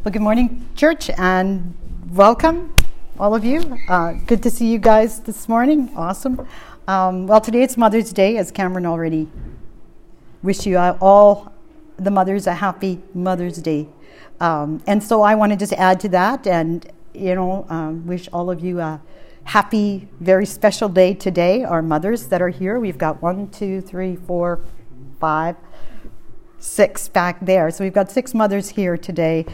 Well, good morning, church, and welcome, all of you. Good to see you guys this morning. Awesome. Well, today it's Mother's Day, as Cameron already wished you all the mothers a happy Mother's Day. And so I want to just add to that and, wish all of you a happy, very special day today. Our mothers that are here, we've got 1, 2, 3, 4, 5, 6 back there. So we've got 6 mothers here today.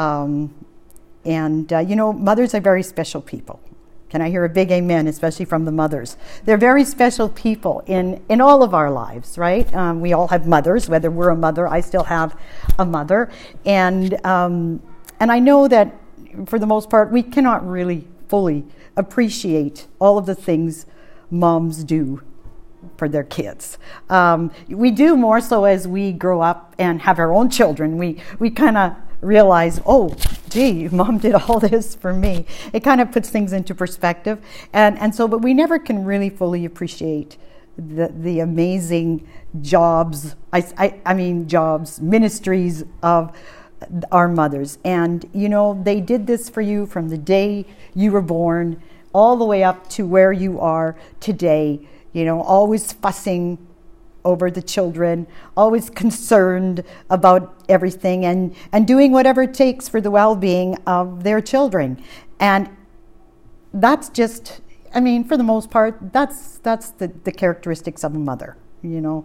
Mothers are very special people. Can I hear a big amen, especially from the mothers? They're very special people in all of our lives, right? We all have mothers, whether we're a mother. I still have a mother. And I know that for the most part, we cannot really fully appreciate all of the things moms do for their kids. We do more so as we grow up and have our own children. We kind of realize, oh, gee, mom did all this for me. It kind of puts things into perspective. But we never can really fully appreciate the amazing jobs, ministries of our mothers. And, they did this for you from the day you were born all the way up to where you are today, always fussing over the children, always concerned about everything and doing whatever it takes for the well-being of their children. And that's just, for the most part, that's the characteristics of a mother, it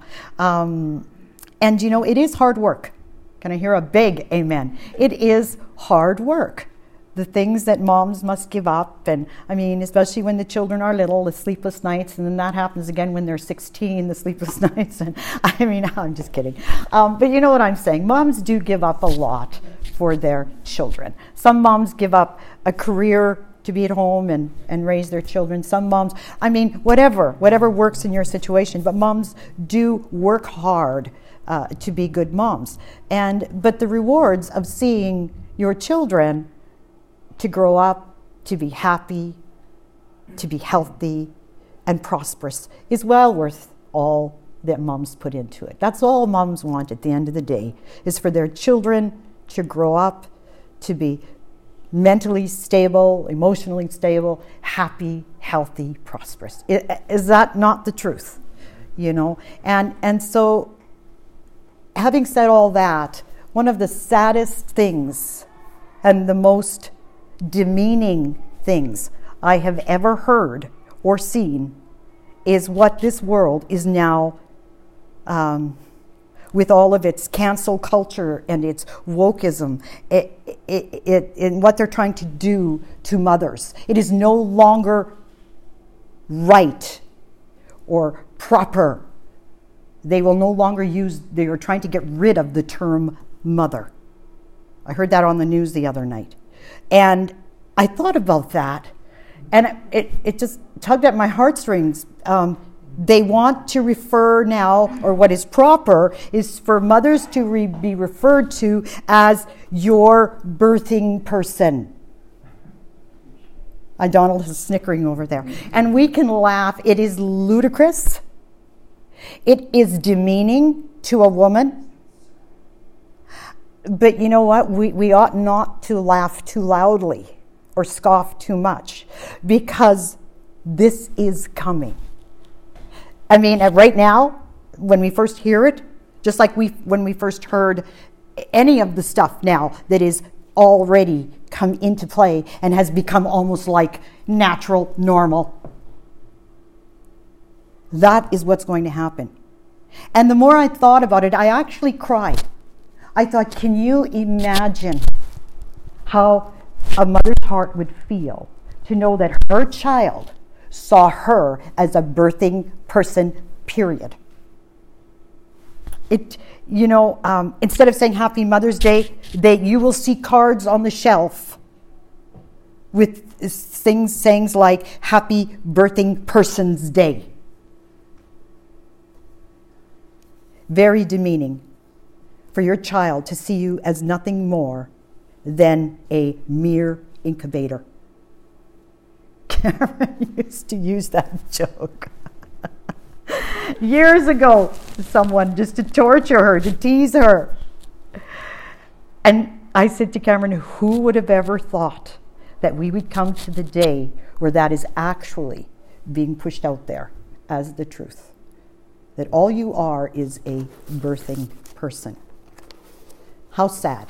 is hard work. Can I hear a big amen? It is hard work. The things that moms must give up, and especially when the children are little, the sleepless nights, and then that happens again when they're 16, the sleepless nights, and I'm just kidding. But you know what I'm saying. Moms do give up a lot for their children. Some moms give up a career to be at home and raise their children. Some moms, whatever works in your situation, but moms do work hard to be good moms. But the rewards of seeing your children to grow up, to be happy, to be healthy and prosperous is well worth all that moms put into it. That's all moms want at the end of the day, is for their children to grow up, to be mentally stable, emotionally stable, happy, healthy, prosperous. Is that not the truth? And so having said all that, one of the saddest things and the most demeaning things I have ever heard or seen is what this world is now, with all of its cancel culture and its wokeism, in what they're trying to do to mothers. It is no longer right or proper. They will no longer they are trying to get rid of the term mother. I heard that on the news the other night. And I thought about that, and it just tugged at my heartstrings. They want to refer now, or what is proper, is for mothers to be referred to as your birthing person. Donald is snickering over there. And we can laugh. It is ludicrous. It is demeaning to a woman. But you know what? We ought not to laugh too loudly or scoff too much, because this is coming. Right now, when we first hear it, just like when we first heard any of the stuff now that is already come into play and has become almost like natural, normal, that is what's going to happen. And the more I thought about it, I actually cried. I thought, can you imagine how a mother's heart would feel to know that her child saw her as a birthing person, period? Instead of saying Happy Mother's Day, you will see cards on the shelf with sayings like Happy Birthing Person's Day. Very demeaning for your child to see you as nothing more than a mere incubator. Karen used to use that joke years ago to someone, just to torture her, to tease her. And I said to Cameron, who would have ever thought that we would come to the day where that is actually being pushed out there as the truth? That all you are is a birthing person. How sad.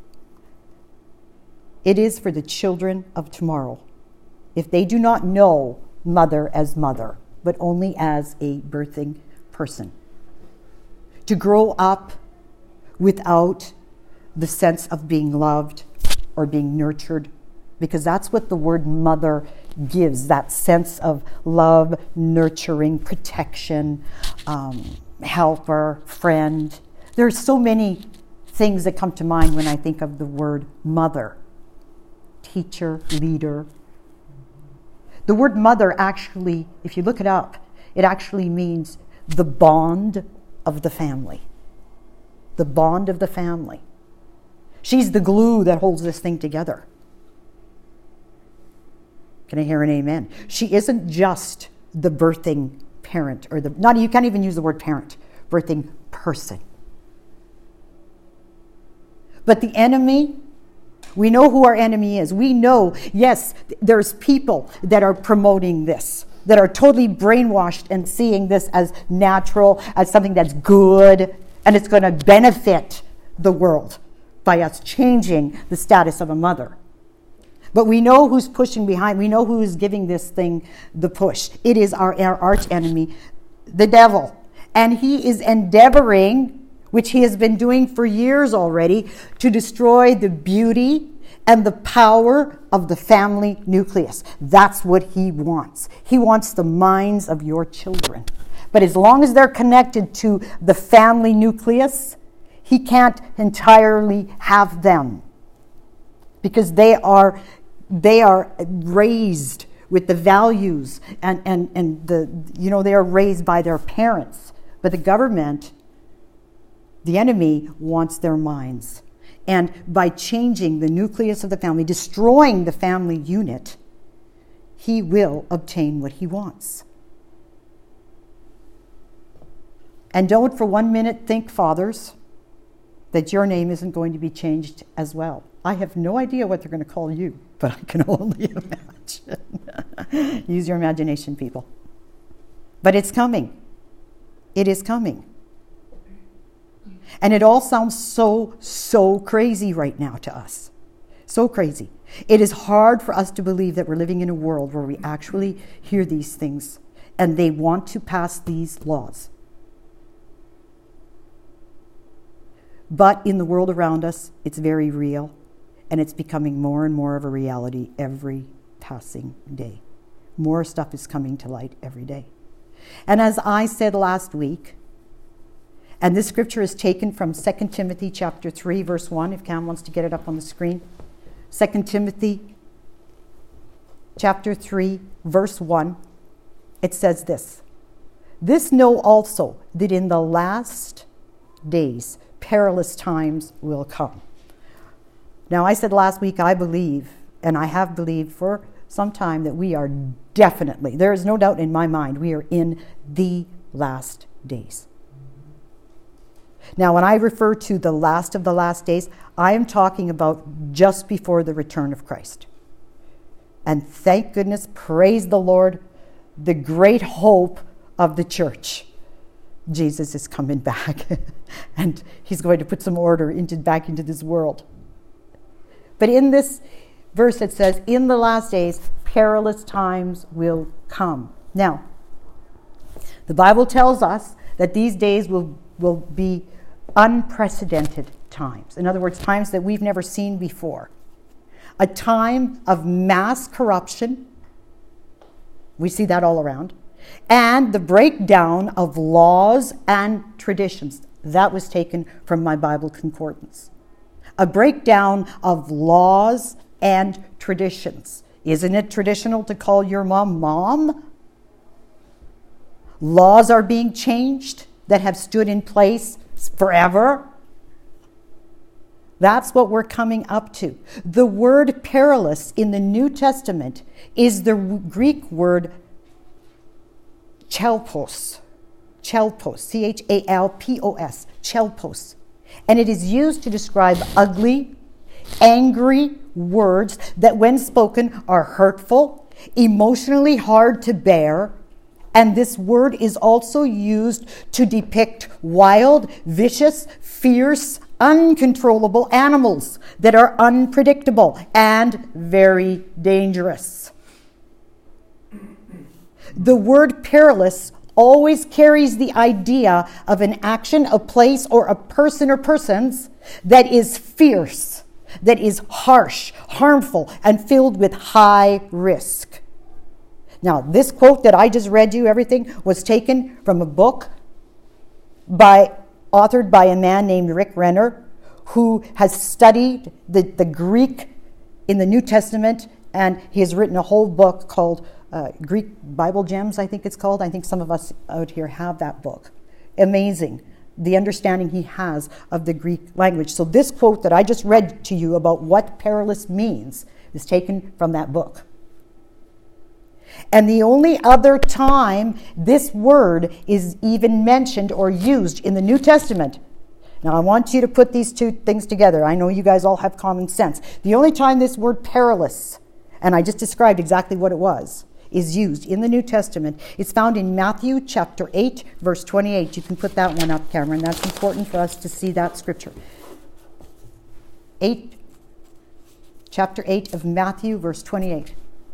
It is for the children of tomorrow if they do not know mother as mother, but only as a birthing person. To grow up without the sense of being loved or being nurtured, because that's what the word mother gives, that sense of love, nurturing, protection, helper, friend. There are so many things that come to mind when I think of the word mother. Teacher, leader. The word mother actually, if you look it up, it actually means the bond of the family. The bond of the family. She's the glue that holds this thing together. Can I hear an amen? She isn't just the birthing parent, or you can't even use the word parent, birthing person. But the enemy, we know who our enemy is. We know, yes, there's people that are promoting this, that are totally brainwashed and seeing this as natural, as something that's good, and it's going to benefit the world by us changing the status of a mother. But we know who's pushing behind. We know who is giving this thing the push. It is our arch enemy, the devil. And he is endeavoring, which he has been doing for years already, to destroy the beauty and the power of the family nucleus. That's what he wants. He wants the minds of your children. But as long as they're connected to the family nucleus, he can't entirely have them, because they are raised with the values and they are raised by their parents. But the government, the enemy, wants their minds. And by changing the nucleus of the family, destroying the family unit, he will obtain what he wants. And don't for 1 minute think, fathers, that your name isn't going to be changed as well. I have no idea what they're going to call you, but I can only imagine. Use your imagination, people. But it's coming. It is coming. And it all sounds so crazy right now to us. So crazy. It is hard for us to believe that we're living in a world where we actually hear these things and they want to pass these laws. But in the world around us, it's very real, and it's becoming more and more of a reality every passing day. More stuff is coming to light every day. And as I said last week, and this scripture is taken from 2 Timothy chapter 3, verse 1, if Cam wants to get it up on the screen. 2 Timothy chapter 3, verse 1, it says this: "This know also, that in the last days perilous times will come." Now, I said last week, I believe, and I have believed for some time, that we are definitely, there is no doubt in my mind, we are in the last days. Now, when I refer to the last of the last days, I am talking about just before the return of Christ. And thank goodness, praise the Lord, the great hope of the church. Jesus is coming back, and he's going to put some order back into this world. But in this verse it says, in the last days, perilous times will come. Now, the Bible tells us that these days will be unprecedented times. In other words, times that we've never seen before. A time of mass corruption. We see that all around. And the breakdown of laws and traditions. That was taken from my Bible concordance. A breakdown of laws and traditions. Isn't it traditional to call your mom mom? Laws are being changed that have stood in place forever. That's what we're coming up to. The word perilous in the New Testament is the Greek word chalpos, C-H-A-L-P-O-S, chalpos. And it is used to describe ugly, angry words that when spoken are hurtful, emotionally hard to bear, and this word is also used to depict wild, vicious, fierce, uncontrollable animals that are unpredictable and very dangerous. The word perilous always carries the idea of an action, a place, or a person or persons that is fierce, that is harsh, harmful, and filled with high risk. Now, this quote that I just read you, everything, was taken from a book authored by a man named Rick Renner, who has studied the Greek in the New Testament, and he has written a whole book called Greek Bible Gems, I think it's called. I think some of us out here have that book. Amazing, the understanding he has of the Greek language. So this quote that I just read to you about what perilous means is taken from that book. And the only other time this word is even mentioned or used in the New Testament. Now, I want you to put these two things together. I know you guys all have common sense. The only time this word perilous, and I just described exactly what it was, is used in the New Testament, it's found in Matthew chapter 8, verse 28. You can put that one up, Cameron. That's important for us to see that scripture. Chapter 8 of Matthew, verse 28.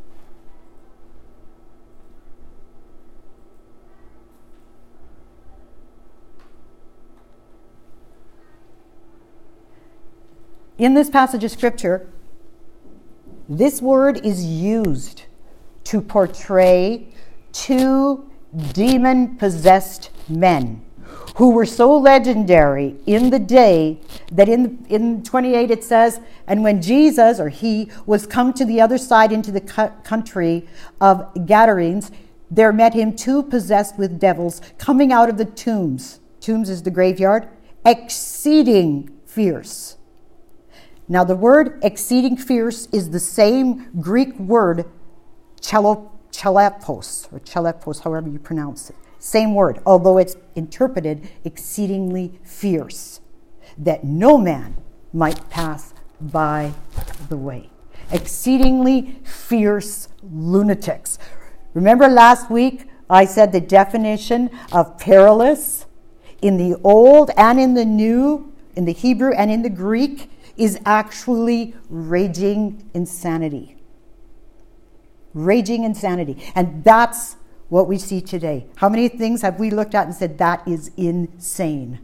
In this passage of scripture, this word is used to portray two demon-possessed men who were so legendary in the day that in 28 it says, and when Jesus, or he, was come to the other side into the country of Gadarenes, there met him two possessed with devils coming out of the tombs. Tombs is the graveyard. Exceeding fierce. Now, the word exceeding fierce is the same Greek word chalepos, or chalepos, however you pronounce it. Same word, although it's interpreted exceedingly fierce, that no man might pass by the way. Exceedingly fierce lunatics. Remember last week I said the definition of perilous in the Old and in the New, in the Hebrew and in the Greek, is actually raging insanity. Raging insanity. And that's what we see today. How many things have we looked at and said, that is insane?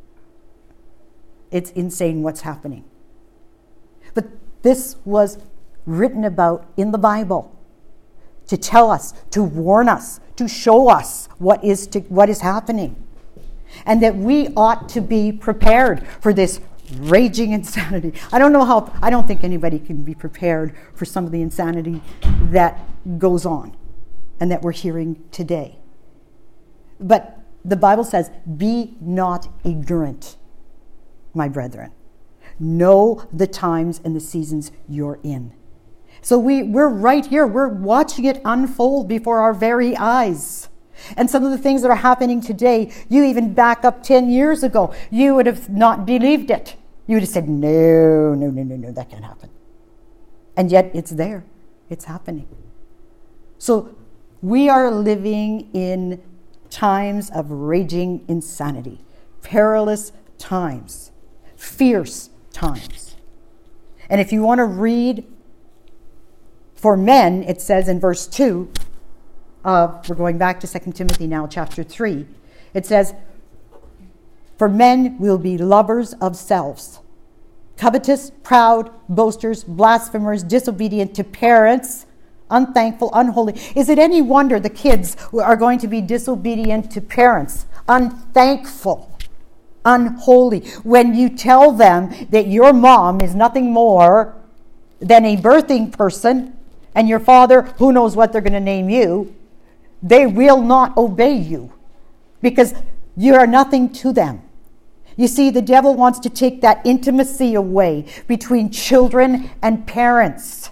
It's insane what's happening. But this was written about in the Bible to tell us, to warn us, to show us what is happening. And that we ought to be prepared for this raging insanity. I don't think anybody can be prepared for some of the insanity that goes on and that we're hearing today. But the Bible says, be not ignorant, my brethren. Know the times and the seasons you're in. So we're right here. We're watching it unfold before our very eyes. And some of the things that are happening today, you even back up 10 years ago, you would have not believed it. You would have said, no, that can't happen. And yet it's there. It's happening. So we are living in times of raging insanity, perilous times, fierce times. And if you want to read for men, it says in verse 2, we're going back to 2 Timothy now, chapter 3. It says, for men will be lovers of selves, covetous, proud, boasters, blasphemers, disobedient to parents, unthankful, unholy. Is it any wonder the kids are going to be disobedient to parents, unthankful, unholy, when you tell them that your mom is nothing more than a birthing person and your father, who knows what they're going to name you, they will not obey you because you are nothing to them. You see, the devil wants to take that intimacy away between children and parents.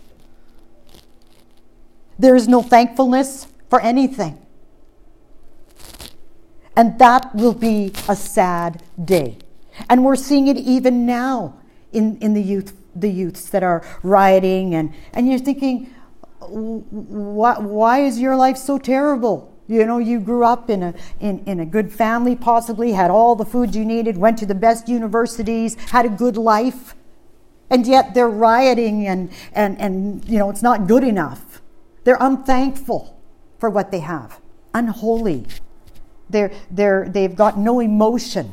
There is no thankfulness for anything. And that will be a sad day. And we're seeing it even now in the youth the youths that are rioting, and you're thinking, why is your life so terrible? You know, you grew up in a good family, possibly had all the food you needed, went to the best universities, had a good life, and yet they're rioting, and you know, it's not good enough. They're unthankful for what they have, unholy. They've got no emotion.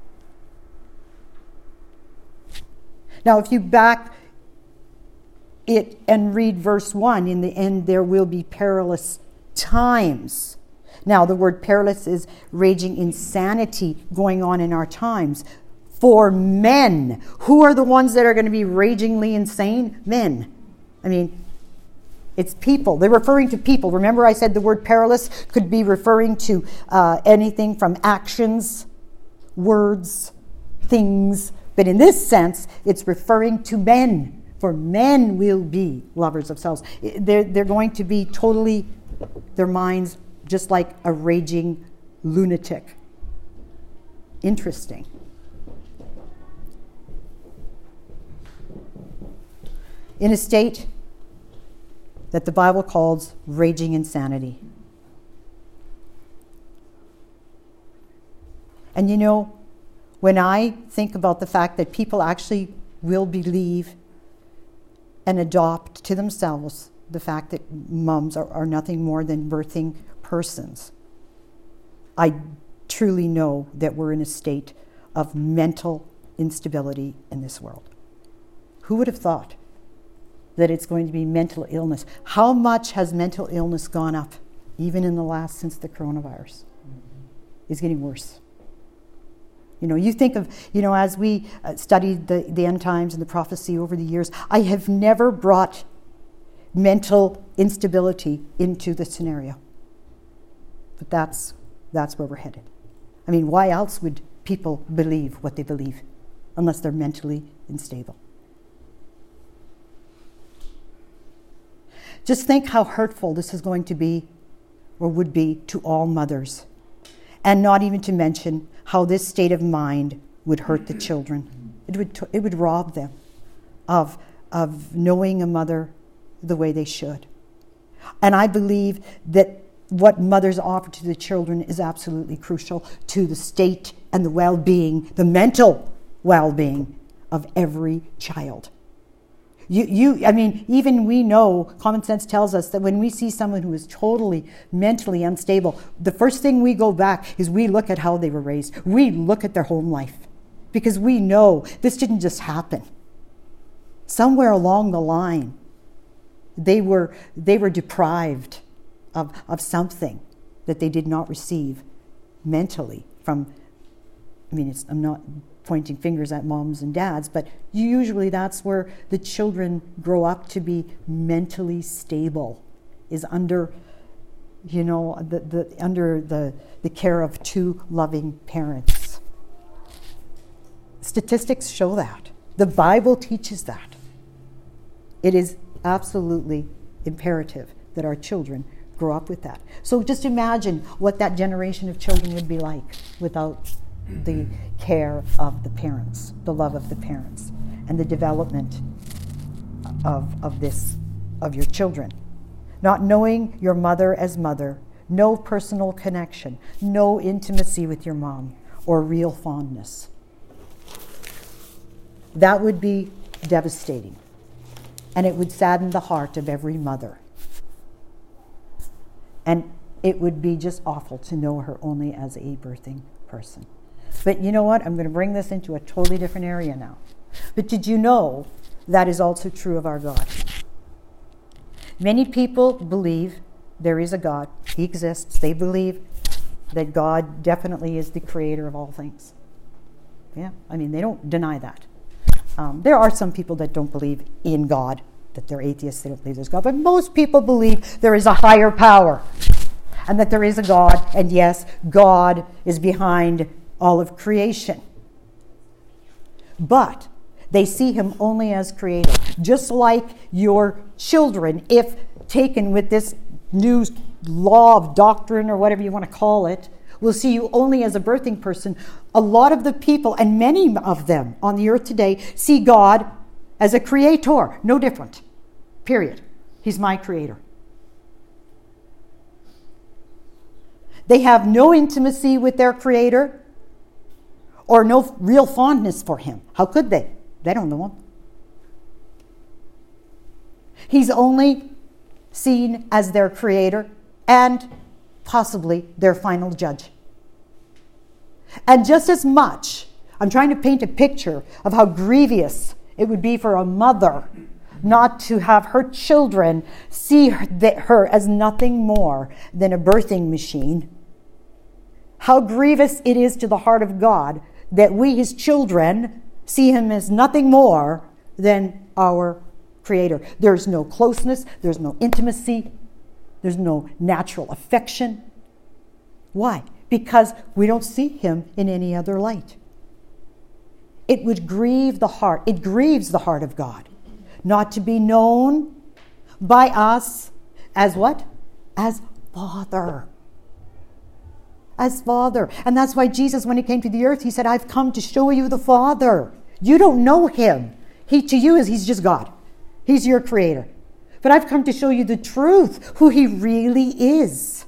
Now, if you back it and read verse 1, in the end there will be perilous times. Now, the word perilous is raging insanity going on in our times. For men. Who are the ones that are going to be ragingly insane? Men. I mean, it's people. They're referring to people. Remember I said the word perilous could be referring to anything from actions, words, things. But in this sense, it's referring to men. For men will be lovers of selves. They're going to be totally, their minds just like a raging lunatic. Interesting. In a state that the Bible calls raging insanity. And you know, when I think about the fact that people actually will believe and adopt to themselves the fact that moms are nothing more than birthing persons, I truly know that we're in a state of mental instability in this world. Who would have thought that it's going to be mental illness? How much has mental illness gone up, even in the last, since the coronavirus? It's getting worse. You know, you think of, you know, as we studied the end times and the prophecy over the years, I have never brought mental instability into the scenario. But that's where we're headed. I mean, why else would people believe what they believe unless they're mentally unstable? Just think how hurtful this is going to be, or would be, to all mothers. And not even to mention how this state of mind would hurt the children. It would rob them of knowing a mother the way they should. And I believe that what mothers offer to the children is absolutely crucial to the state and the well-being, the mental well-being of every child. I mean, even we know, common sense tells us that when we see someone who is totally mentally unstable, the first thing we go back is we look at how they were raised. We look at their home life, because we know this didn't just happen. Somewhere along the line, they were deprived of something that they did not receive mentally from, I mean, I'm not pointing fingers at moms and dads, but usually that's where the children grow up to be mentally stable, is under, you know, under the care of two loving parents. Statistics show that. The Bible teaches that. It is absolutely imperative that our children grow up with that. So just imagine what that generation of children would be like without the care of the parents, the love of the parents, and the development of your children. Not knowing your mother as mother, no personal connection, no intimacy with your mom, or real fondness. That would be devastating, and it would sadden the heart of every mother. And it would be just awful to know her only as a birthing person. But you know what? I'm going to bring this into a totally different area now. But did you know that is also true of our God? Many people believe there is a God. He exists. They believe that God definitely is the creator of all things. Yeah, I mean, they don't deny that. There are some people that don't believe in God, that they're atheists, they don't believe there's God. But most people believe there is a higher power and that there is a God. And yes, God is behind all of creation. But they see him only as creator. Just like your children, if taken with this new law of doctrine or whatever you want to call it, will see you only as a birthing person. A lot of the people, and many of them on the earth today, see God As a creator, no different. Period. He's my creator. They have no intimacy with their creator or no real fondness for him. How could they? They don't know him. He's only seen as their creator and possibly their final judge. And just as much, I'm trying to paint a picture of how grievous it would be for a mother not to have her children see her as nothing more than a birthing machine. How grievous it is to the heart of God that we, his children, see him as nothing more than our creator. There's no closeness, there's no intimacy, there's no natural affection. Why? Because we don't see him in any other light. It would grieve the heart. It grieves the heart of God not to be known by us as what? As Father. As Father. And that's why Jesus, when he came to the earth, he said, I've come to show you the Father. You don't know him. To you, he's just God. He's your creator. But I've come to show you the truth, who he really is.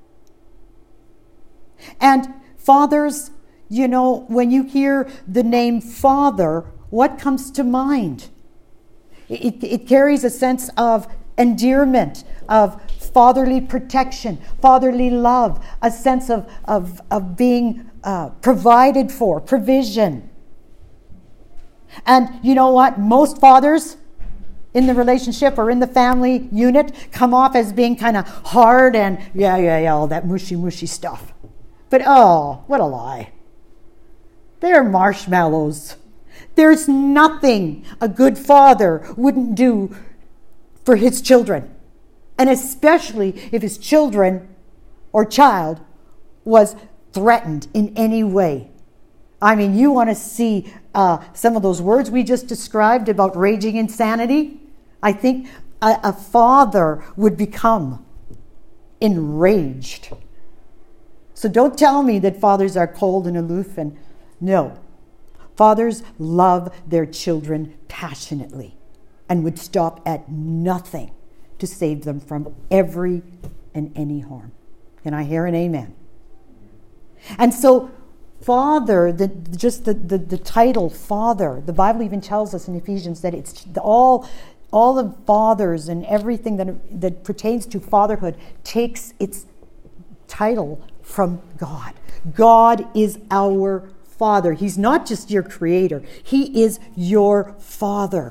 And fathers, you know, when you hear the name Father, what comes to mind? It carries a sense of endearment, of fatherly protection, fatherly love, a sense of being provided for, provision. And you know what? Most fathers in the relationship or in the family unit come off as being kind of hard and all that mushy stuff. But oh, what a lie. They're marshmallows. There's nothing a good father wouldn't do for his children. And especially if his children or child was threatened in any way. I mean, you want to see some of those words we just described about raging insanity? I think a father would become enraged. So don't tell me that fathers are cold and aloof. And no. Fathers love their children passionately and would stop at nothing to save them from every and any harm. Can I hear an amen? And so Father, the title Father, the Bible even tells us in Ephesians that it's all the fathers and everything that pertains to fatherhood takes its title from God. God is our Father. He's not just your creator. He is your Father.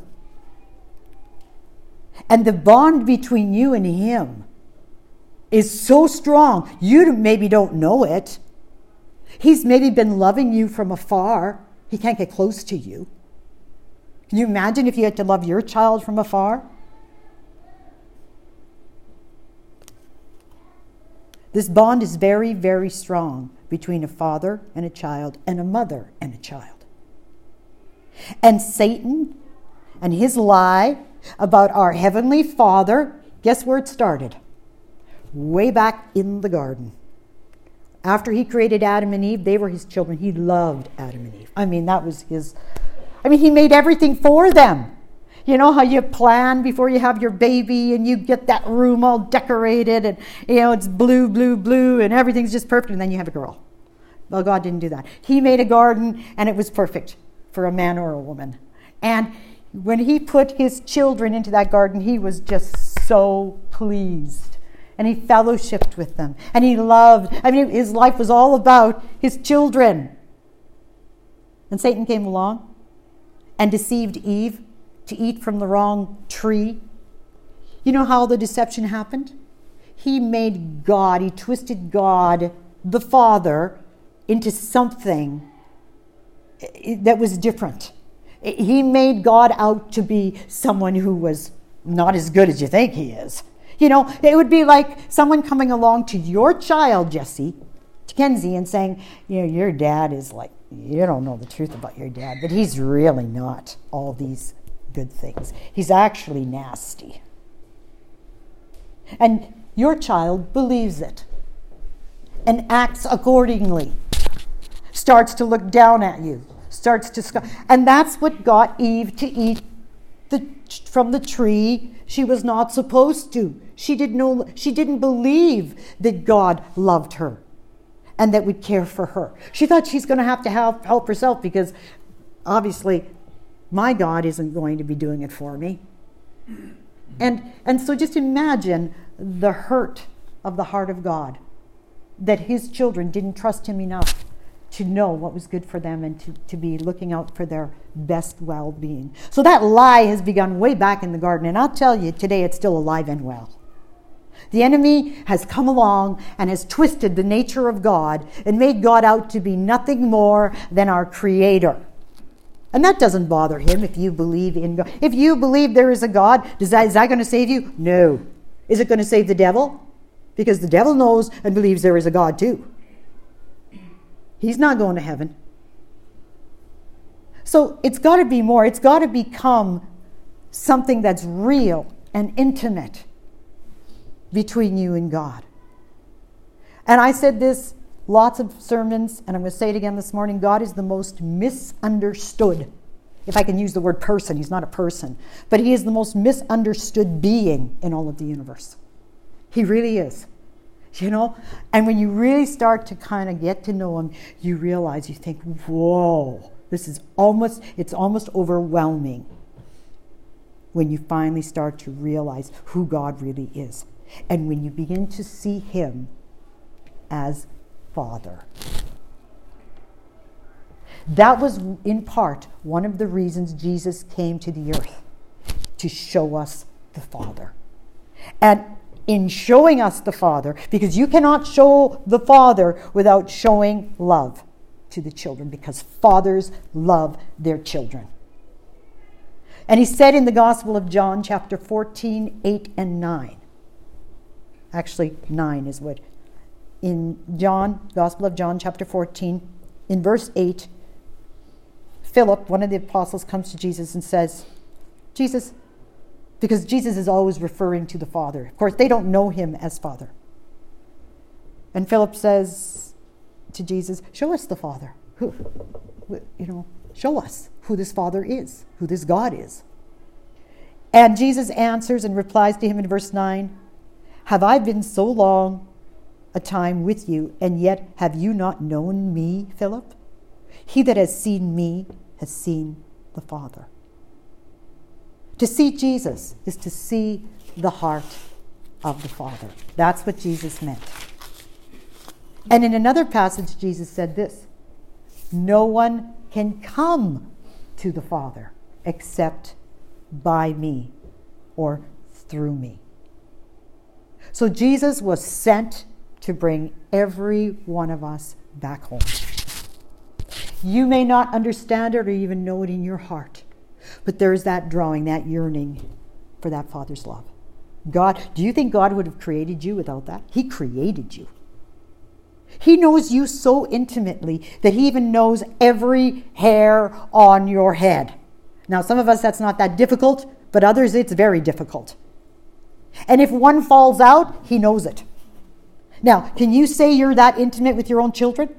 And the bond between you and him is so strong, you maybe don't know it. He's maybe been loving you from afar. He can't get close to you. Can you imagine if you had to love your child from afar? This bond is very, very strong between a father and a child and a mother and a child. And Satan and his lie about our heavenly Father, guess where it started? Way back in the garden. After he created Adam and Eve, they were his children. He loved Adam and Eve. I mean, that was his... he made everything for them. You know how you plan before you have your baby and you get that room all decorated and, it's blue, blue, blue and everything's just perfect and then you have a girl. Well, God didn't do that. He made a garden and it was perfect for a man or a woman. And when he put his children into that garden, he was just so pleased. And he fellowshiped with them. And he loved, his life was all about his children. And Satan came along and deceived Eve to eat from the wrong tree. You know how the deception happened? He twisted God, the Father, into something that was different. He made God out to be someone who was not as good as you think he is. It would be like someone coming along to your child, Jesse, to Kenzie, and saying, your dad is like, you don't know the truth about your dad, but he's really not all these good things. He's actually nasty. And your child believes it and acts accordingly, starts to look down at you, and that's what got Eve to eat from the tree she was not supposed to. She didn't believe that God loved her and that would care for her. She thought she's going to have to help herself, because obviously my God isn't going to be doing it for me. And so just imagine the hurt of the heart of God, that his children didn't trust him enough to know what was good for them and to be looking out for their best well-being. So that lie has begun way back in the garden, and I'll tell you, today it's still alive and well. The enemy has come along and has twisted the nature of God and made God out to be nothing more than our creator. And that doesn't bother him if you believe in God. If you believe there is a God, is that going to save you? No. Is it going to save the devil? Because the devil knows and believes there is a God too. He's not going to heaven. So it's got to be more. It's got to become something that's real and intimate between you and God. And I said this lots of sermons, and I'm going to say it again this morning. God is the most misunderstood, if I can use the word person. He's not a person, but he is the most misunderstood being in all of the universe. He really is. You know, and when you really start to kind of get to know him, you realize, you think, whoa, it's almost overwhelming when you finally start to realize who God really is. And when you begin to see him as Father. That was in part one of the reasons Jesus came to the earth, to show us the Father. And in showing us the Father, because you cannot show the Father without showing love to the children, because fathers love their children. And he said in the Gospel of John, chapter 14, 8 and 9. Actually, 9 is what. In John, Gospel of John, chapter 14, in verse 8, Philip, one of the apostles, comes to Jesus and says, Jesus, because Jesus is always referring to the Father. Of course, they don't know him as Father. And Philip says to Jesus, show us the Father. Show us who this Father is, who this God is. And Jesus answers and replies to him in verse 9, have I been so long a time with you, and yet have you not known me, Philip? He that has seen me has seen the Father. To see Jesus is to see the heart of the Father. That's what Jesus meant. And in another passage, Jesus said this, no one can come to the Father except by me or through me. So Jesus was sent to bring every one of us back home. You may not understand it or even know it in your heart, but there's that drawing, that yearning for that Father's love. God, do you think God would have created you without that? He created you. He knows you so intimately that he even knows every hair on your head. Now, some of us, that's not that difficult, but others, it's very difficult. And if one falls out, he knows it. Now, can you say you're that intimate with your own children?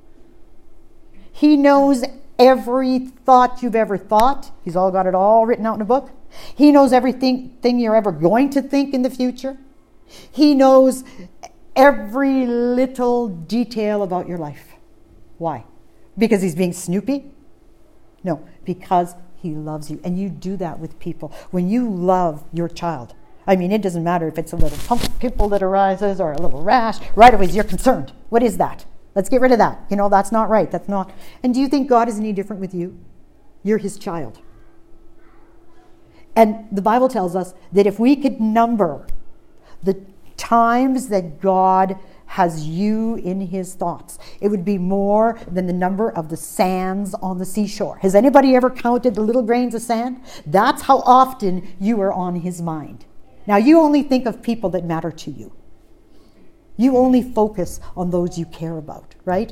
He knows every thought you've ever thought. He's all got it all written out in a book. He knows everything you're ever going to think in the future. He knows every little detail about your life. Why? Because he's being snoopy? No, because he loves you. And you do that with people. When you love your child, I mean, it doesn't matter if it's a little pimple that arises or a little rash. Right away, you're concerned. What is that? Let's get rid of that. You know, that's not right. That's not. And do you think God is any different with you? You're his child. And the Bible tells us that if we could number the times that God has you in his thoughts, it would be more than the number of the sands on the seashore. Has anybody ever counted the little grains of sand? That's how often you are on his mind. Now, you only think of people that matter to you. You only focus on those you care about, right?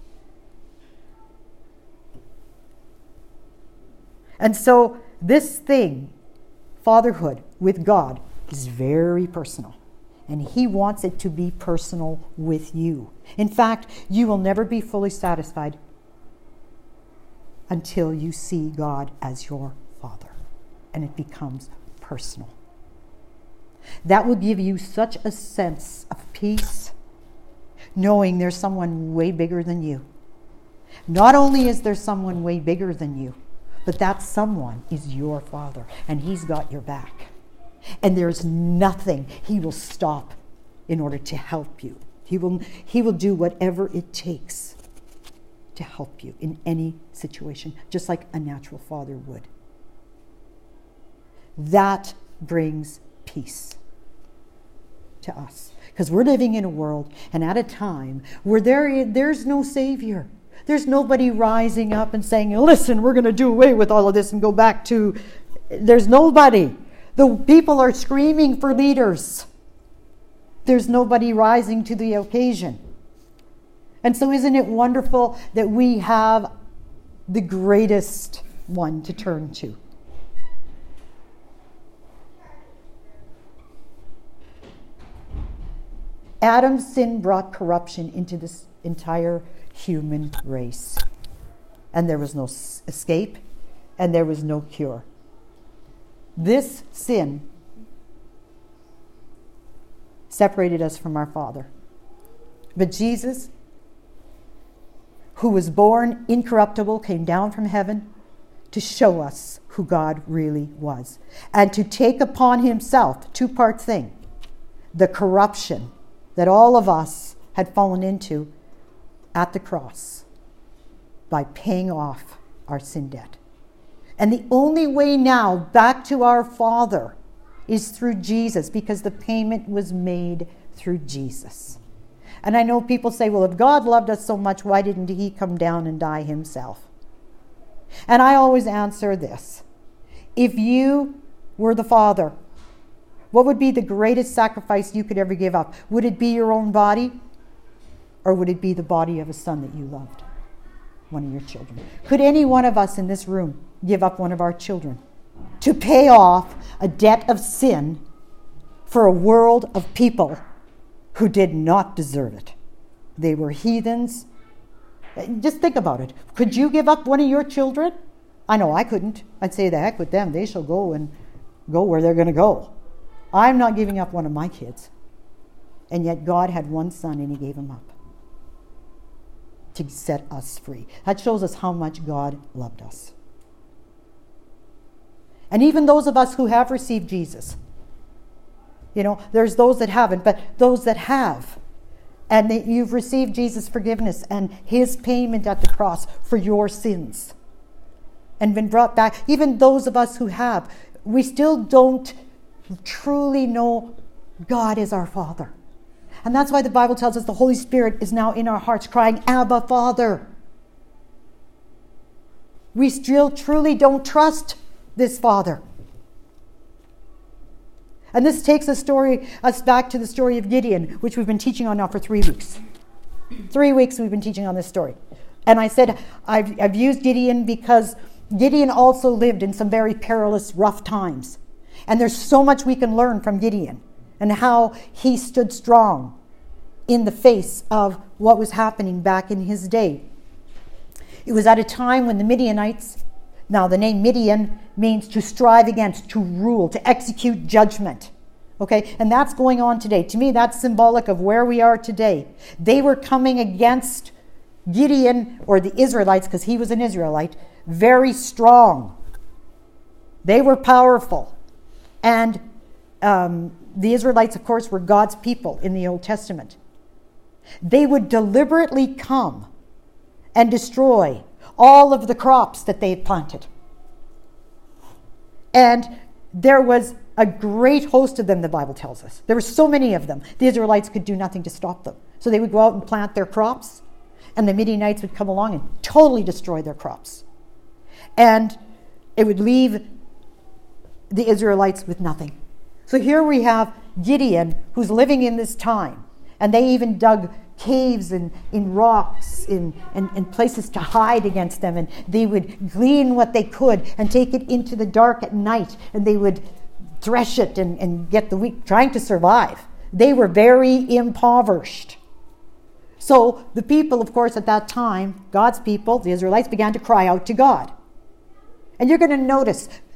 And so this thing, fatherhood with God, is very personal. And he wants it to be personal with you. In fact, you will never be fully satisfied until you see God as your Father. and it becomes personal. That will give you such a sense of peace, knowing there's someone way bigger than you. Not only is there someone way bigger than you, but that someone is your Father, and He's got your back. And there's nothing He will stop in order to help you. He will do whatever it takes to help you in any situation, just like a natural father would. That brings peace to us, because we're living in a world and at a time where there's no Savior. There's nobody rising up and saying, listen, we're going to do away with all of this and go back to... There's nobody. The people are screaming for leaders. There's nobody rising to the occasion. And so isn't it wonderful that we have the greatest one to turn to? Adam's sin brought corruption into this entire human race. And there was no escape, and there was no cure. This sin separated us from our Father. But Jesus, who was born incorruptible, came down from heaven to show us who God really was, and to take upon Himself, two-part thing, the corruption that all of us had fallen into at the cross by paying off our sin debt. And the only way now back to our Father is through Jesus, because the payment was made through Jesus. And I know people say, well, if God loved us so much, why didn't He come down and die Himself? And I always answer this. If you were the Father, what would be the greatest sacrifice you could ever give up? Would it be your own body? Or would it be the body of a son that you loved? One of your children. Could any one of us in this room give up one of our children to pay off a debt of sin for a world of people who did not deserve it? They were heathens. Just think about it. Could you give up one of your children? I know I couldn't. I'd say, the heck with them. They shall go and go where they're going to go. I'm not giving up one of my kids. And yet God had one son and He gave him up to set us free. That shows us how much God loved us. And even those of us who have received Jesus, there's those that haven't, but those that have, and that you've received Jesus' forgiveness and His payment at the cross for your sins and been brought back, even those of us who have, we still don't truly know God is our Father. And that's why the Bible tells us the Holy Spirit is now in our hearts crying, Abba, Father. We still truly don't trust this Father. And this takes us back to the story of Gideon, which we've been teaching on now for 3 weeks. 3 weeks we've been teaching on this story. And I said I've used Gideon because Gideon also lived in some very perilous, rough times. And there's so much we can learn from Gideon and how he stood strong in the face of what was happening back in his day. It was at a time when the Midianites, now the name Midian means to strive against, to rule, to execute judgment. Okay, and that's going on today. To me, that's symbolic of where we are today. They were coming against Gideon, or the Israelites, because he was an Israelite, very strong. They were powerful. And the Israelites, of course, were God's people in the Old Testament. They would deliberately come and destroy all of the crops that they had planted. And there was a great host of them, the Bible tells us. There were so many of them. The Israelites could do nothing to stop them. So they would go out and plant their crops, and the Midianites would come along and totally destroy their crops. And it would leave the Israelites with nothing. So here we have Gideon, who's living in this time. And they even dug caves in rocks and places to hide against them. And they would glean what they could and take it into the dark at night. And they would thresh it and get the wheat, trying to survive. They were very impoverished. So the people, of course, at that time, God's people, the Israelites, began to cry out to God. And you're going to notice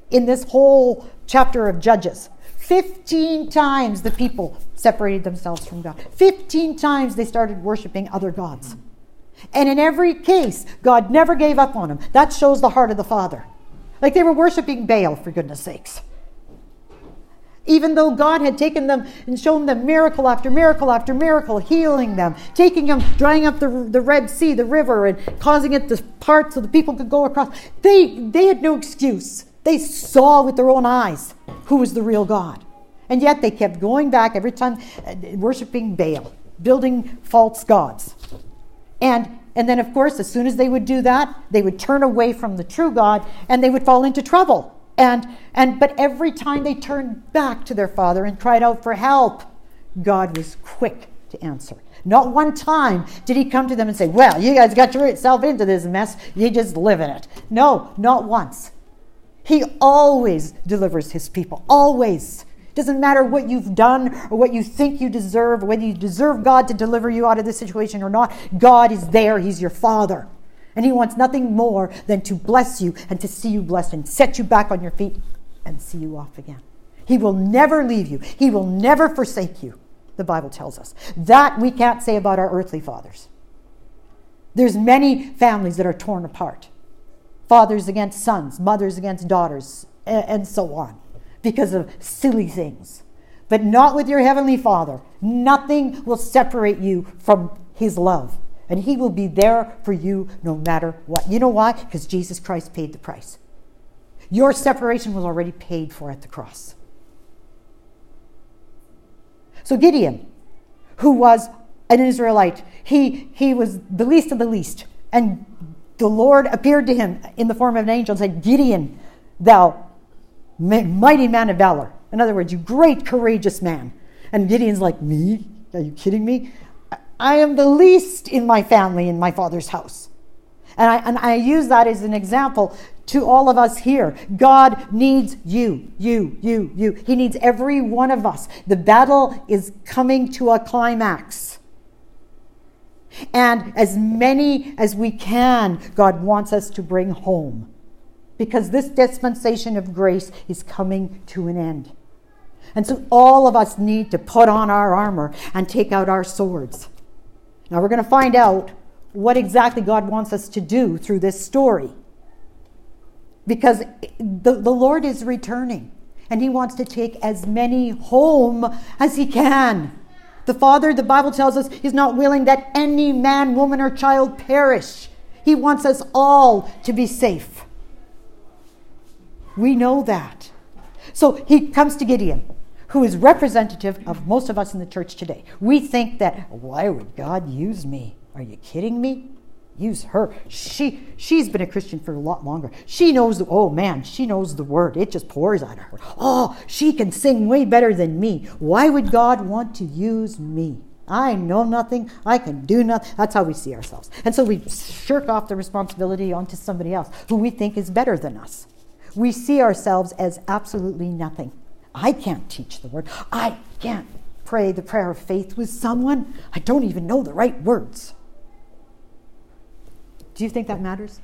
in this whole chapter of Judges. 15 times the people separated themselves from God. 15 times they started worshiping other gods. And in every case, God never gave up on them. That shows the heart of the Father. Like they were worshiping Baal, for goodness sakes. Even though God had taken them and shown them miracle after miracle after miracle, healing them, taking them, drying up the Red Sea, the river, and causing it to part so the people could go across. They had no excuse. They saw with their own eyes who was the real God. And yet they kept going back every time, worshiping Baal, building false gods. And then, of course, as soon as they would do that, they would turn away from the true God and they would fall into trouble. But every time they turned back to their Father and cried out for help, God was quick to answer. Not one time did he come to them and say, well, you guys got yourself into this mess. You just live in it. No, not once. He always delivers his people. Always. Doesn't matter what you've done or what you think you deserve, or whether you deserve God to deliver you out of this situation or not. God is there. He's your Father. And he wants nothing more than to bless you and to see you blessed and set you back on your feet and see you off again. He will never leave you. He will never forsake you, the Bible tells us. That we can't say about our earthly fathers. There's many families that are torn apart. Fathers against sons, mothers against daughters, and so on, because of silly things. But not with your Heavenly Father. Nothing will separate you from his love. And he will be there for you no matter what. You know why? Because Jesus Christ paid the price. Your separation was already paid for at the cross. So Gideon, who was an Israelite, he was the least of the least. And the Lord appeared to him in the form of an angel and said, Gideon, thou mighty man of valor. In other words, you great courageous man. And Gideon's like, me? Are you kidding me? I am the least in my family in my father's house. And I use that as an example to all of us here. God needs you. He needs every one of us. The battle is coming to a climax. And as many as we can, God wants us to bring home. Because this dispensation of grace is coming to an end. And so all of us need to put on our armor and take out our swords. Now we're going to find out what exactly God wants us to do through this story. Because the Lord is returning. And he wants to take as many home as he can. The Father, the Bible tells us, is not willing that any man, woman, or child perish. He wants us all to be safe. We know that. So he comes to Gideon, who is representative of most of us in the church today. We think that, why would God use me? Are you kidding me? Use her. She's been a Christian for a lot longer. She knows, she knows the word. It just pours out of her. Oh, she can sing way better than me. Why would God want to use me? I know nothing. I can do nothing. That's how we see ourselves. And so we shirk off the responsibility onto somebody else who we think is better than us. We see ourselves as absolutely nothing. I can't teach the word. I can't pray the prayer of faith with someone. I don't even know the right words. Do you think that matters?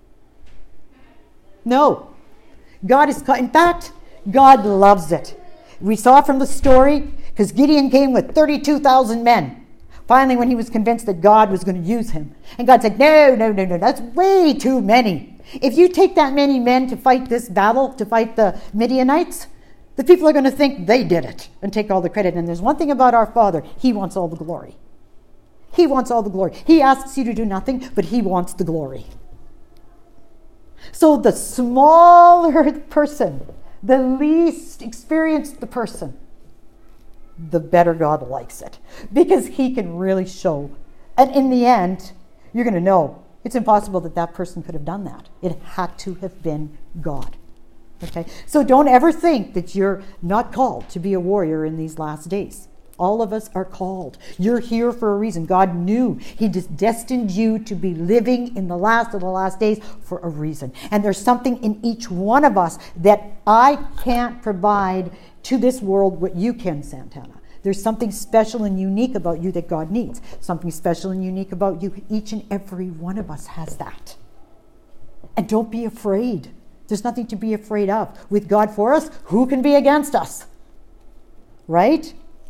No. In fact, God loves it. We saw from the story, because Gideon came with 32,000 men. Finally, when he was convinced that God was going to use him. And God said, no, that's way too many. If you take that many men to fight this battle, to fight the Midianites, the people are going to think they did it and take all the credit. And there's one thing about our Father. He wants all the glory. He wants all the glory. He asks you to do nothing, but he wants the glory. So the smaller person, the least experienced the person, the better God likes it. Because he can really show. And in the end, you're going to know it's impossible that person could have done that. It had to have been God. Okay? So don't ever think that you're not called to be a warrior in these last days. All of us are called. You're here for a reason. God knew he destined you to be living in the last of the last days for a reason. And there's something in each one of us that I can't provide to this world what you can, Santana. There's something special and unique about you that God needs. Something special and unique about you. Each and every one of us has that. And don't be afraid There's nothing to be afraid of. With God for us, who can be against us? Right?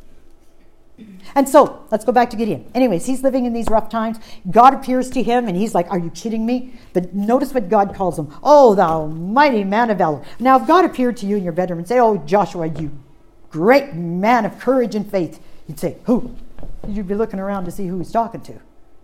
And so, let's go back to Gideon. Anyways, he's living in these rough times. God appears to him and he's like, are you kidding me? But notice what God calls him. Oh, thou mighty man of valor. Now, if God appeared to you in your bedroom and say, oh, Joshua, you great man of courage and faith, you'd say, who? You'd be looking around to see who he's talking to.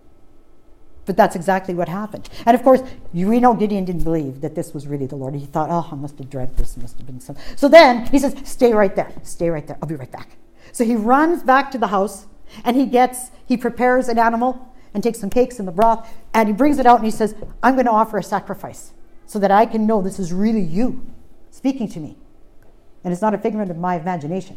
But that's exactly what happened. And of course, we know Gideon didn't believe that this was really the Lord. He thought, oh, I must have dreamt this. Must have been some. So then he says, stay right there. Stay right there. I'll be right back. So he runs back to the house and he prepares an animal and takes some cakes and the broth and he brings it out and he says, I'm going to offer a sacrifice so that I can know this is really you speaking to me. And it's not a figment of my imagination.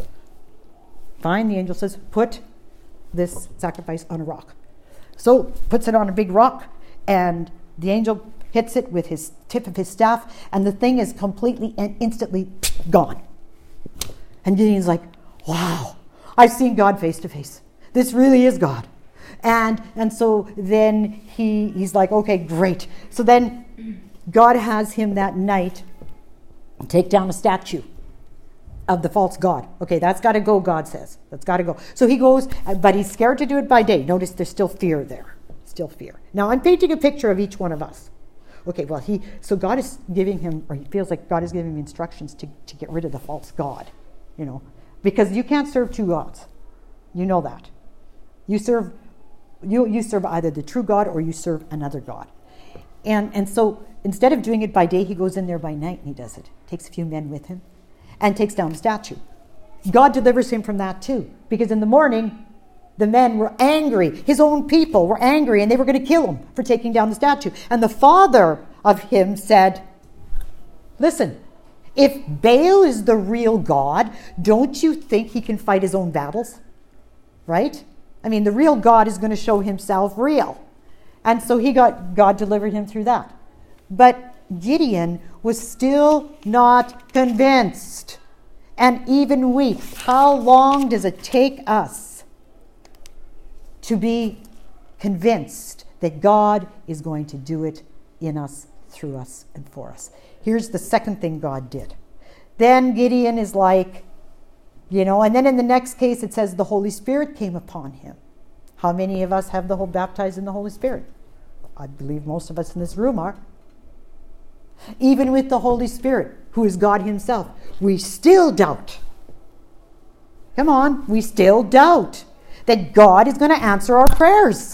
Fine, the angel says, put this sacrifice on a rock. So puts it on a big rock and the angel hits it with his tip of his staff and the thing is completely and instantly gone. And Gideon's like, wow, I've seen God face to face. This really is God. And so then he's like, okay, great. So then God has him that night take down a statue of the false god. Okay, that's got to go, God says. That's got to go. So he goes, but he's scared to do it by day. Notice there's still fear there. Still fear. Now I'm painting a picture of each one of us. Okay, well, so God is giving him, or he feels like God is giving him instructions to get rid of the false god, because you can't serve two gods. You know that. You serve either the true God or you serve another god. And so instead of doing it by day, he goes in there by night and he does it. Takes a few men with him and takes down the statue. God delivers him from that too, because in the morning, the men were angry. His own people were angry and they were going to kill him for taking down the statue. And the father of him said, listen, if Baal is the real God, don't you think he can fight his own battles? Right? I mean, the real God is going to show himself real. And so God delivered him through that. But Gideon was still not convinced. And even we, how long does it take us to be convinced that God is going to do it in us, through us, and for us? Here's the second thing God did. Then Gideon is like, and then in the next case it says the Holy Spirit came upon him. How many of us have the whole baptized in the Holy Spirit? I believe most of us in this room are. Even with the Holy Spirit, who is God himself, we still doubt. Come on, we still doubt that God is going to answer our prayers.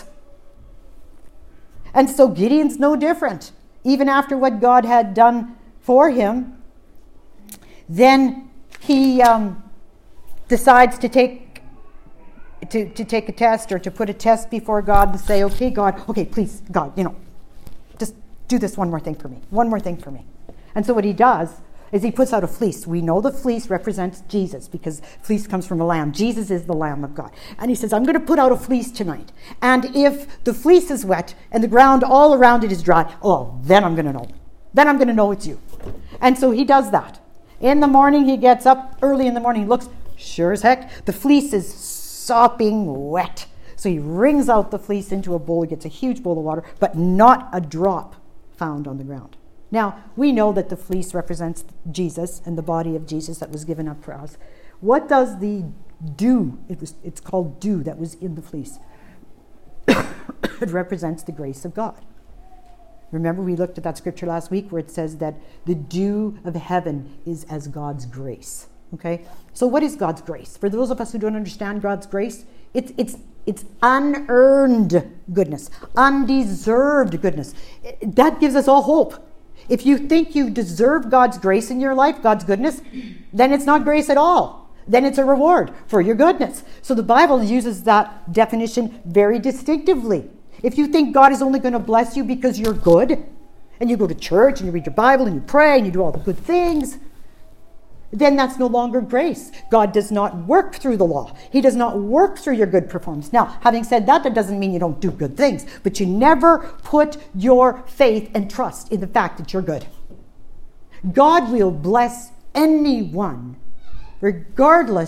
And so Gideon's no different. Even after what God had done for him, then he decides to take a test, or to put a test before God and say, okay, God, okay, please, God, just do this one more thing for me. One more thing for me. And so what he does is he puts out a fleece. We know the fleece represents Jesus because fleece comes from a lamb. Jesus is the Lamb of God. And he says, I'm going to put out a fleece tonight. And if the fleece is wet and the ground all around it is dry, then I'm going to know. Then I'm going to know it's you. And so he does that. In the morning, he gets up early in the morning, he looks, sure as heck, the fleece is sopping wet. So he wrings out the fleece into a bowl. He gets a huge bowl of water, but not a drop found on the ground. Now, we know that the fleece represents Jesus and the body of Jesus that was given up for us. What does the dew, it's called dew, that was in the fleece? It represents the grace of God. Remember, we looked at that scripture last week where it says that the dew of heaven is as God's grace. Okay? So what is God's grace? For those of us who don't understand God's grace, it's unearned goodness, undeserved goodness. That gives us all hope. If you think you deserve God's grace in your life, God's goodness, then it's not grace at all. Then it's a reward for your goodness. So the Bible uses that definition very distinctively. If you think God is only going to bless you because you're good, and you go to church and you read your Bible and you pray and you do all the good things, then that's no longer grace. God does not work through the law. He does not work through your good performance. Now, having said that, that doesn't mean you don't do good things, but you never put your faith and trust in the fact that you're good. God will bless anyone, regardless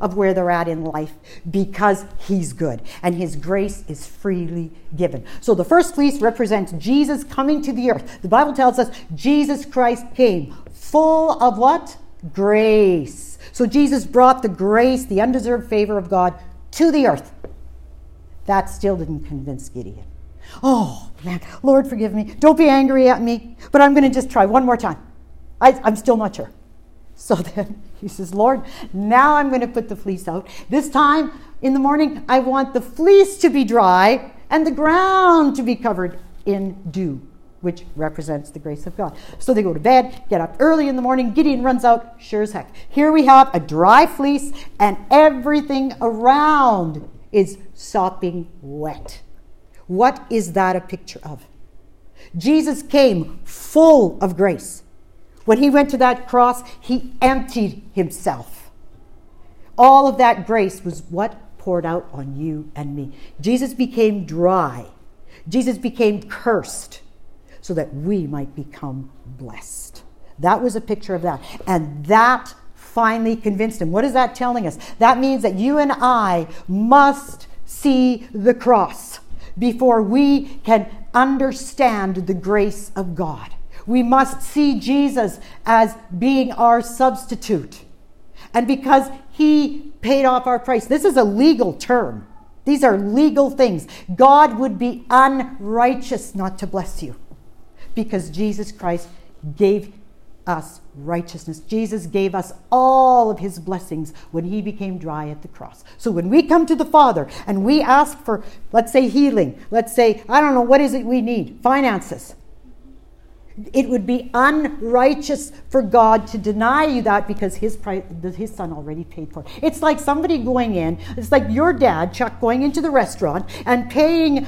of where they're at in life because he's good and his grace is freely given. So the first fleece represents Jesus coming to the earth. The Bible tells us Jesus Christ came full of what? Grace. So Jesus brought the grace, the undeserved favor of God to the earth. That still didn't convince Gideon. Oh, man, Lord, forgive me. Don't be angry at me, but I'm going to just try one more time. I'm still not sure. So then he says, Lord, now I'm going to put the fleece out. This time in the morning, I want the fleece to be dry and the ground to be covered in dew, which represents the grace of God. So they go to bed, get up early in the morning. Gideon runs out, sure as heck. Here we have a dry fleece and everything around is sopping wet. What is that a picture of? Jesus came full of grace. When he went to that cross, he emptied himself. All of that grace was what poured out on you and me. Jesus became dry. Jesus became cursed so that we might become blessed. That was a picture of that. And that finally convinced him. What is that telling us? That means that you and I must see the cross before we can understand the grace of God. We must see Jesus as being our substitute. And because he paid off our price, this is a legal term. These are legal things. God would be unrighteous not to bless you because Jesus Christ gave us righteousness. Jesus gave us all of his blessings when he became dry at the cross. So when we come to the Father and we ask for, let's say, healing, let's say, I don't know, what is it we need? Finances. It would be unrighteous for God to deny you that because his son already paid for it. It's like somebody going in, it's like your dad, Chuck, going into the restaurant and paying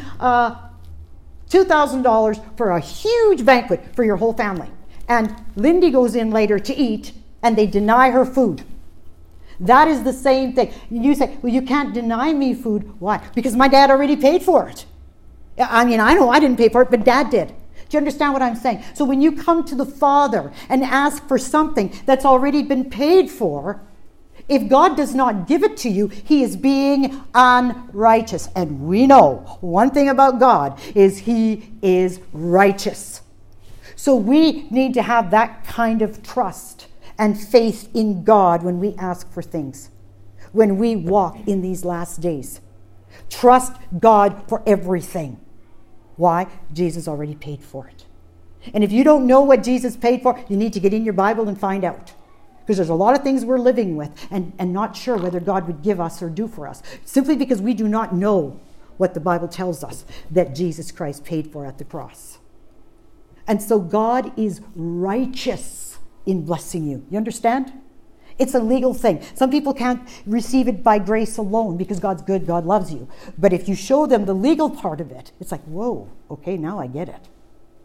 $2,000 for a huge banquet for your whole family. And Lindy goes in later to eat and they deny her food. That is the same thing. You say, well, you can't deny me food. Why? Because my dad already paid for it. I mean, I know I didn't pay for it, but Dad did. Do you understand what I'm saying? So when you come to the Father and ask for something that's already been paid for, if God does not give it to you, he is being unrighteous. And we know one thing about God is he is righteous. So we need to have that kind of trust and faith in God when we ask for things, when we walk in these last days. Trust God for everything. Why? Jesus already paid for it. And if you don't know what Jesus paid for, you need to get in your Bible and find out. Because there's a lot of things we're living with and not sure whether God would give us or do for us. Simply because we do not know what the Bible tells us that Jesus Christ paid for at the cross. And so God is righteous in blessing you. You understand? It's a legal thing. Some people can't receive it by grace alone because God's good, God loves you. But if you show them the legal part of it, it's like, whoa, okay, now I get it.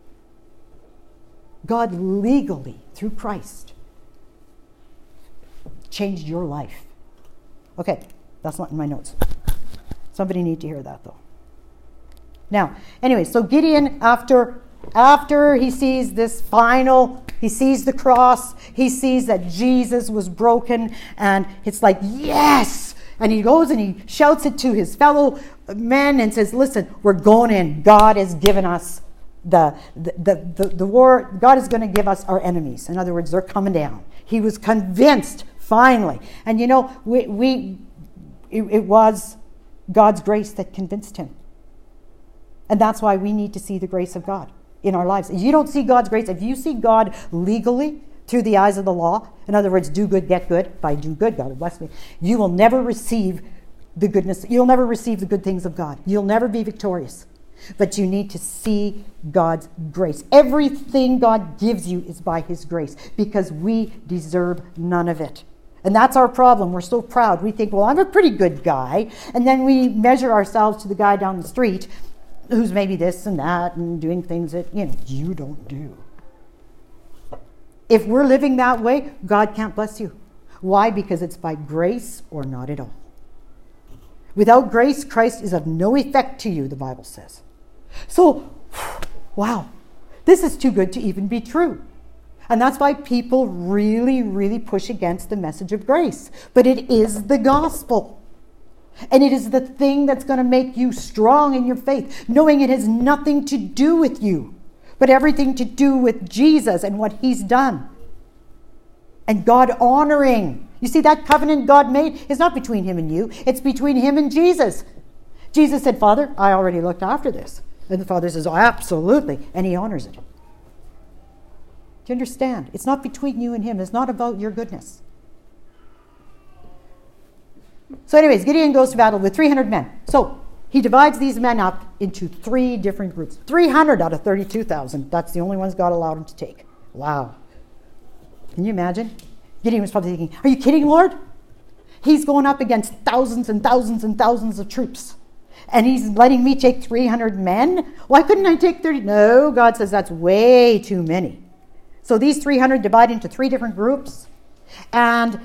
God legally, through Christ, changed your life. Okay, that's not in my notes. Somebody need to hear that, though. Now, anyway, so Gideon, after he sees this final, he sees the cross, he sees that Jesus was broken, and it's like, yes! And he goes and he shouts it to his fellow men and says, listen, we're going in. God has given us the war. God is going to give us our enemies. In other words, they're coming down. He was convinced, finally. And you know, it was God's grace that convinced him. And that's why we need to see the grace of God in our lives. If you don't see God's grace, if you see God legally through the eyes of the law, in other words, do good, get good, if I do good, God will bless me, you will never receive the goodness, you'll never receive the good things of God. You'll never be victorious. But you need to see God's grace. Everything God gives you is by his grace because we deserve none of it. And that's our problem. We're so proud. We think, well, I'm a pretty good guy. And then we measure ourselves to the guy down the street who's maybe this and that and doing things that, you don't do. If we're living that way, God can't bless you. Why? Because it's by grace or not at all. Without grace, Christ is of no effect to you, the Bible says. So, wow, this is too good to even be true. And that's why people really, really push against the message of grace. But it is the gospel. And it is the thing that's going to make you strong in your faith, knowing it has nothing to do with you, but everything to do with Jesus and what he's done. And God honoring. You see, that covenant God made is not between him and you. It's between him and Jesus. Jesus said, Father, I already looked after this. And the Father says, oh, absolutely. And he honors it. Do you understand? It's not between you and him. It's not about your goodness. So anyways, Gideon goes to battle with 300 men. So he divides these men up into 3 different groups. 300 out of 32,000. That's the only ones God allowed him to take. Wow. Can you imagine? Gideon was probably thinking, are you kidding, Lord? He's going up against thousands and thousands and thousands of troops. And he's letting me take 300 men? Why couldn't I take 30? No, God says that's way too many. So these 300 divide into 3 different groups. And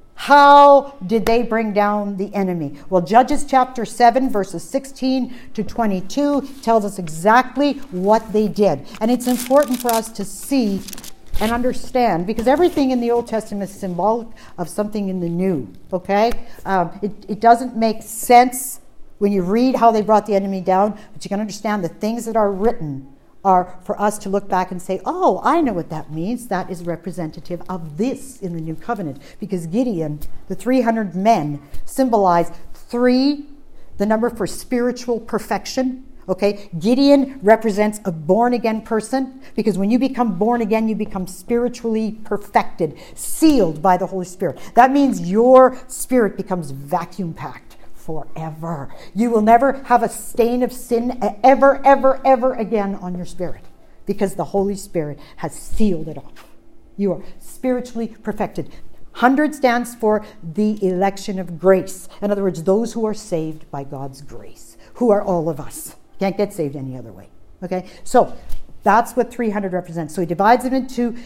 how did they bring down the enemy? Well, Judges chapter 7, verses 16 to 22 tells us exactly what they did. And it's important for us to see and understand, because everything in the Old Testament is symbolic of something in the New, okay? It doesn't make sense when you read how they brought the enemy down, but you can understand the things that are written are for us to look back and say, oh, I know what that means. That is representative of this in the New Covenant. Because Gideon, the 300 men, symbolize 3, the number for spiritual perfection. Okay, Gideon represents a born-again person, because when you become born again, you become spiritually perfected, sealed by the Holy Spirit. That means your spirit becomes vacuum-packed forever. You will never have a stain of sin ever, ever, ever again on your spirit, because the Holy Spirit has sealed it off. You are spiritually perfected. 100 stands for the election of grace. In other words, those who are saved by God's grace, who are all of us. Can't get saved any other way. Okay? So that's what 300 represents. So he divides them into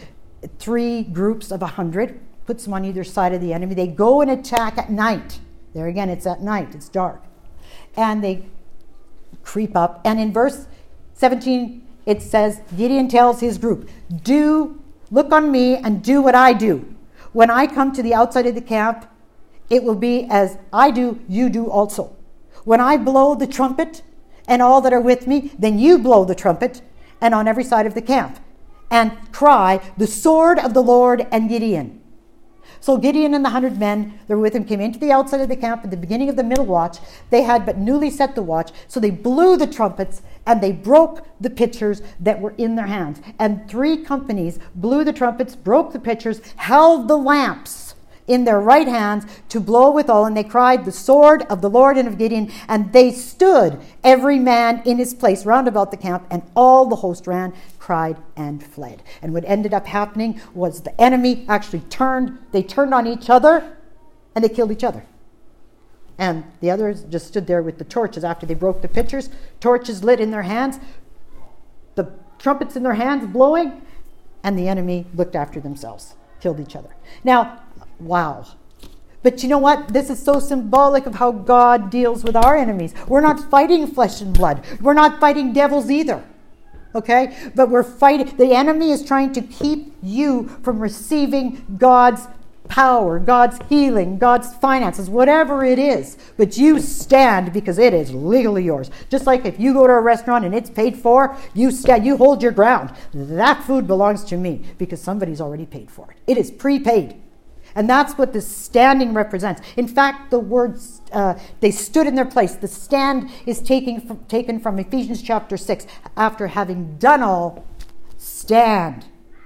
3 groups of 100, puts them on either side of the enemy. They go and attack at night. There again, it's at night. It's dark. And they creep up. And in verse 17, it says, Gideon tells his group, look on me and do what I do. When I come to the outside of the camp, it will be as I do, you do also. When I blow the trumpet, and all that are with me, then you blow the trumpet, and on every side of the camp, and cry, the sword of the Lord and Gideon. So Gideon and the 100 men that were with him came into the outside of the camp at the beginning of the middle watch. They had but newly set the watch, so they blew the trumpets, and they broke the pitchers that were in their hands. And 3 companies blew the trumpets, broke the pitchers, held the lamps in their right hands to blow withal, and they cried, the sword of the Lord and of Gideon, and they stood, every man in his place round about the camp, and all the host ran, cried, and fled. And what ended up happening was the enemy actually turned on each other, and they killed each other. And the others just stood there with the torches after they broke the pitchers, torches lit in their hands, the trumpets in their hands blowing, and the enemy looked after themselves, killed each other. Now, wow. But you know what? This is so symbolic of how God deals with our enemies. We're not fighting flesh and blood. We're not fighting devils either. Okay? But we're fighting. The enemy is trying to keep you from receiving God's power, God's healing, God's finances, whatever it is. But you stand because it is legally yours. Just like if you go to a restaurant and it's paid for, you stand, you hold your ground. That food belongs to me because somebody's already paid for it. It is prepaid. And that's what the standing represents. In fact, the words, they stood in their place. The stand is taken from Ephesians chapter 6. After having done all, stand.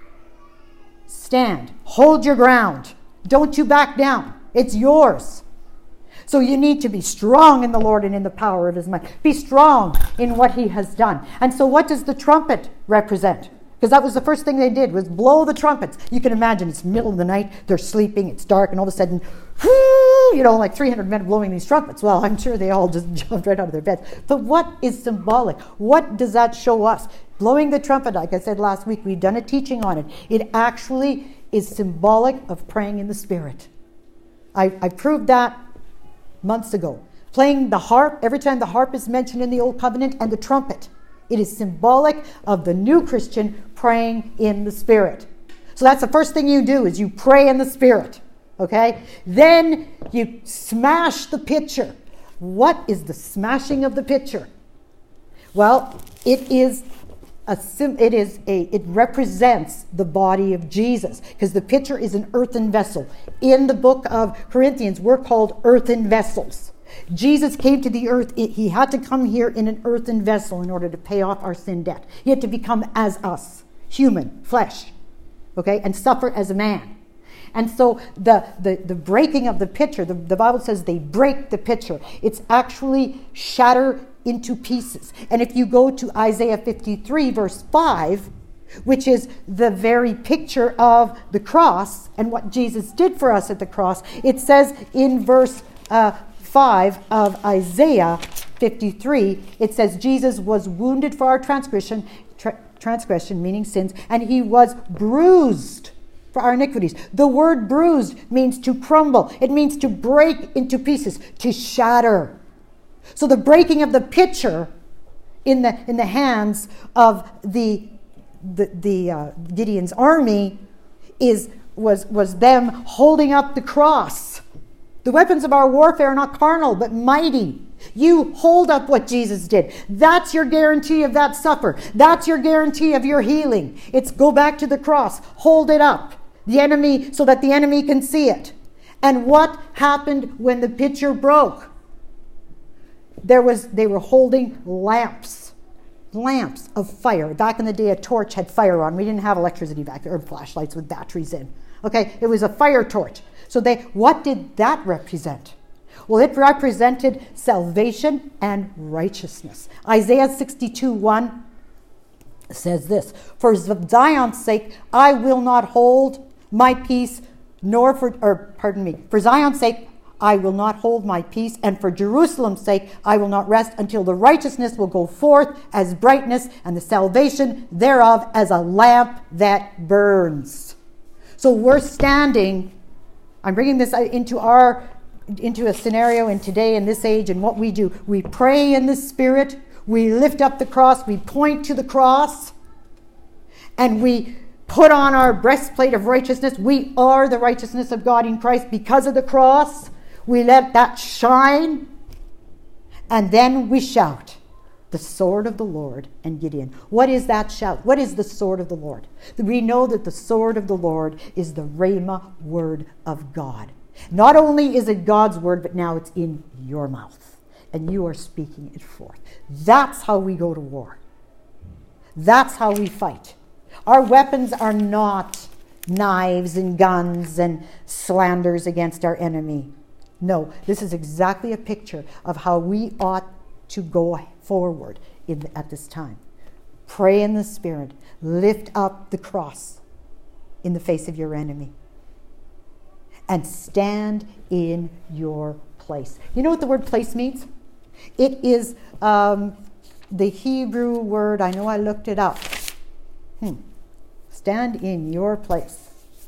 Stand. Hold your ground. Don't you back down. It's yours. So you need to be strong in the Lord and in the power of his might. Be strong in what he has done. And so what does the trumpet represent? Because that was the first thing they did, was blow the trumpets. You can imagine it's middle of the night, they're sleeping, it's dark, and all of a sudden, like 300 men blowing these trumpets. Well, I'm sure they all just jumped right out of their beds. But what is symbolic? What does that show us? Blowing the trumpet, like I said last week, we've done a teaching on it. It actually is symbolic of praying in the Spirit. I proved that months ago. Playing the harp, every time the harp is mentioned in the Old Covenant, and the trumpet. It is symbolic of the new Christian praying in the Spirit. So that's the first thing you do, is you pray in the Spirit. Okay? Then you smash the pitcher. What is the smashing of the pitcher? Well, it represents the body of Jesus, because the pitcher is an earthen vessel. In the book of Corinthians, we're called earthen vessels. Jesus came to the earth. He had to come here in an earthen vessel in order to pay off our sin debt. He had to become as us, human, flesh, okay, and suffer as a man. And so the breaking of the pitcher, the Bible says they break the pitcher. It's actually shatter into pieces. And if you go to Isaiah 53, verse 5, which is the very picture of the cross and what Jesus did for us at the cross, it says in verse 5 of Isaiah 53, it says, Jesus was wounded for our transgression, meaning sins, and he was bruised for our iniquities. The word bruised means to crumble. It means to break into pieces, to shatter. So the breaking of the pitcher in the hands of the Gideon's army was them holding up the cross. The weapons of our warfare are not carnal, but mighty. You hold up what Jesus did. That's your guarantee of that supper. That's your guarantee of your healing. It's go back to the cross, hold it up, the enemy, so that the enemy can see it. And what happened when the pitcher broke? They were holding lamps of fire. Back in the day, a torch had fire on. We didn't have electricity back there, or flashlights with batteries in. Okay, it was a fire torch. So what did that represent? Well, it represented salvation and righteousness. Isaiah 62:1 says this: For Zion's sake, I will not hold my peace, for Zion's sake, I will not hold my peace, and for Jerusalem's sake, I will not rest until the righteousness will go forth as brightness, and the salvation thereof as a lamp that burns. So we're standing. I'm bringing this into a scenario in today, in this age, and what we do. We pray in the Spirit. We lift up the cross. We point to the cross. And we put on our breastplate of righteousness. We are the righteousness of God in Christ because of the cross. We let that shine. And then we shout, the sword of the Lord and Gideon. What is that shout? What is the sword of the Lord? We know that the sword of the Lord is the Rhema word of God. Not only is it God's word, but now it's in your mouth. And you are speaking it forth. That's how we go to war. That's how we fight. Our weapons are not knives and guns and slanders against our enemy. No, this is exactly a picture of how we ought to go forward at this time. Pray in the Spirit. Lift up the cross in the face of your enemy. And stand in your place. You know what the word place means? It is the Hebrew word. I know I looked it up. Stand in your place.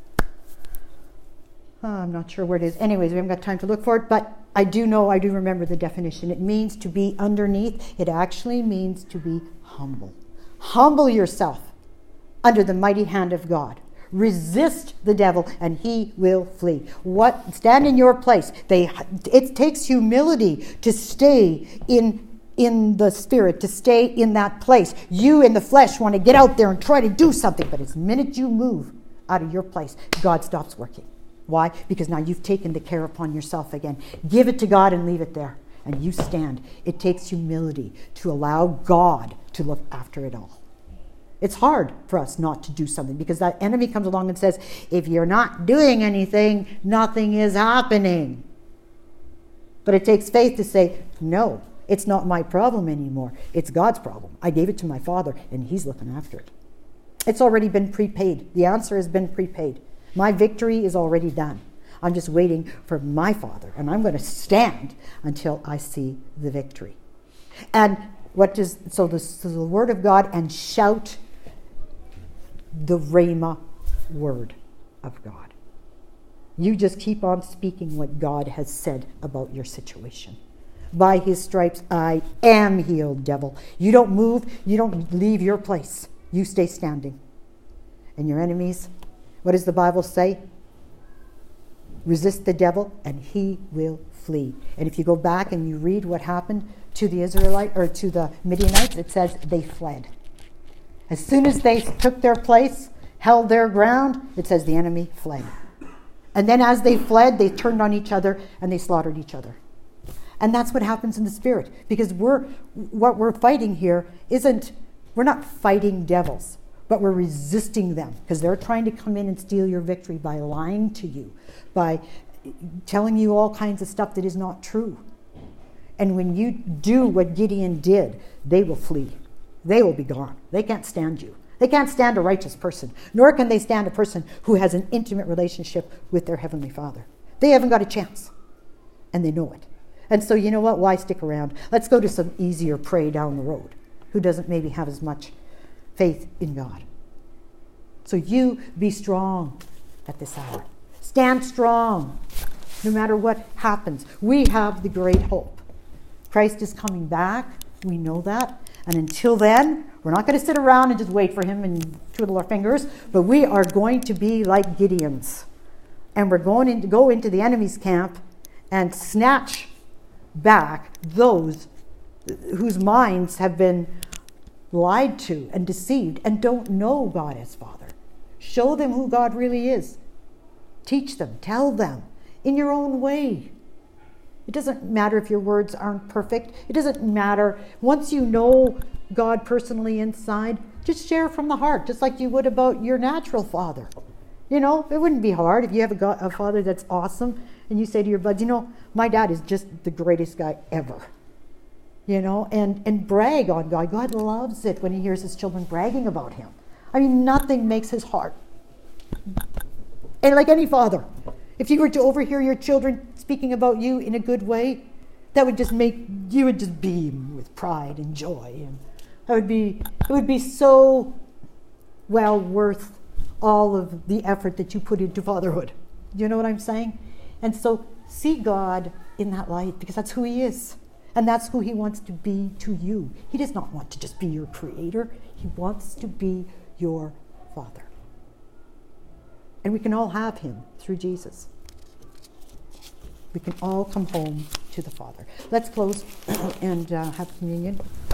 I'm not sure where it is. Anyways, we haven't got time to look for it, but I do remember the definition. It means to be underneath. It actually means to be humble. Humble yourself under the mighty hand of God. Resist the devil and he will flee. Stand in your place. It takes humility to stay in the Spirit, to stay in that place. You in the flesh want to get out there and try to do something, but as the minute you move out of your place, God stops working. Why? Because now you've taken the care upon yourself again. Give it to God and leave it there. And you stand. It takes humility to allow God to look after it all. It's hard for us not to do something because that enemy comes along and says, if you're not doing anything, nothing is happening. But it takes faith to say, no, it's not my problem anymore. It's God's problem. I gave it to my Father and he's looking after it. It's already been prepaid. The answer has been prepaid. My victory is already done. I'm just waiting for my Father, and I'm going to stand until I see the victory. And the word of God, and shout the Rhema word of God. You just keep on speaking what God has said about your situation. By his stripes I am healed, devil. You don't move. You don't leave your place. You stay standing. And your enemies What does the Bible say? Resist the devil and he will flee. And if you go back and you read what happened to the to the Midianites, it says they fled. As soon as they took their place, held their ground, it says the enemy fled. And then as they fled, they turned on each other and they slaughtered each other. And that's what happens in the spirit. Because what we're fighting here we're not fighting devils, but we're resisting them. Because they're trying to come in and steal your victory by lying to you, by telling you all kinds of stuff that is not true. And when you do what Gideon did, they will flee. They will be gone. They can't stand you. They can't stand a righteous person, nor can they stand a person who has an intimate relationship with their Heavenly Father. They haven't got a chance, and they know it. And so you know what? Why stick around? Let's go to some easier prey down the road who doesn't maybe have as much faith in God. So you be strong at this hour. Stand strong no matter what happens. We have the great hope. Christ is coming back. We know that. And until then, we're not going to sit around and just wait for him and twiddle our fingers, but we are going to be like Gideons. And we're going to go into the enemy's camp and snatch back those whose minds have been lied to and deceived and don't know God as Father. Show them who God really is. Teach them, tell them in your own way. It doesn't matter if your words aren't perfect. It doesn't matter. Once you know God personally inside, just share from the heart, just like you would about your natural father. You know, it wouldn't be hard if you have a father that's awesome and you say to your buds, you know, my dad is just the greatest guy ever. You know, and brag on God. God loves it when he hears his children bragging about him. I mean, nothing makes his heart. And like any father, if you were to overhear your children speaking about you in a good way, that would just you would just beam with pride and joy. And it would be so well worth all of the effort that you put into fatherhood. Do you know what I'm saying? And so see God in that light, because that's who he is. And that's who he wants to be to you. He does not want to just be your creator. He wants to be your Father. And we can all have him through Jesus. We can all come home to the Father. Let's close and have communion.